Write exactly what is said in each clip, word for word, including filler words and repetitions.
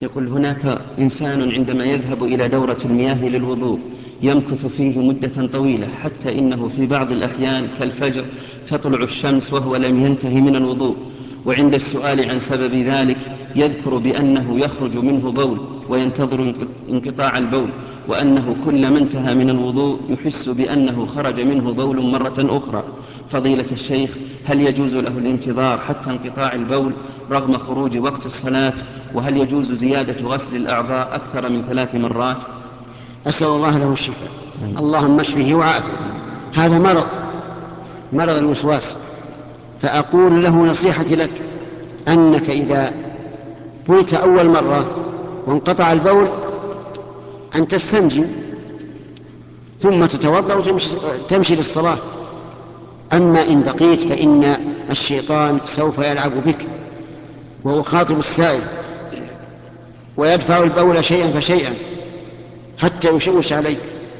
يقول هناك إنسان عندما يذهب إلى دورة المياه للوضوء يمكث فيه مدة طويلة، حتى إنه في بعض الأحيان كالفجر تطلع الشمس وهو لم ينتهي من الوضوء، وعند السؤال عن سبب ذلك يذكر بأنه يخرج منه بول وينتظر انقطاع البول، وأنه كلما انتهى من الوضوء يحس بأنه خرج منه بول مرة أخرى. فضيلة الشيخ، هل يجوز له الانتظار حتى انقطاع البول رغم خروج وقت الصلاة؟ وهل يجوز زيادة غسل الأعضاء أكثر من ثلاث مرات؟ أسأل الله له الشفاء. اللهم اشفه وعافه. هذا مرض مرض الوسواس. فأقول له نصيحتي لك أنك إذا بلت أول مرة وانقطع البول أن تستنجي ثم تتوضأ وتمشي تمشي للصلاة. أما إن بقيت فإن الشيطان سوف يلعب بك وهو خاطب السائل ويدفع البول شيئا فشيئا حتى يشوش عليك.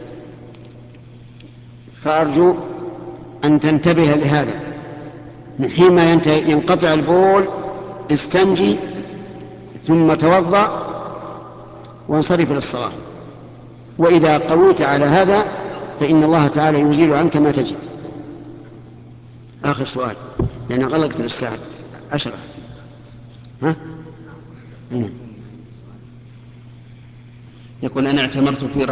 فأرجو أن تنتبه لهذا. من حين ينقطع البول استنجي ثم توضأ وانصرف للصلاة. وإذا قويت على هذا فإن الله تعالى يزيل عنك ما تجد. آخر سؤال لأن غلقت للساعة عشرة. ها؟ هنا. يقول أنا اعتمرت في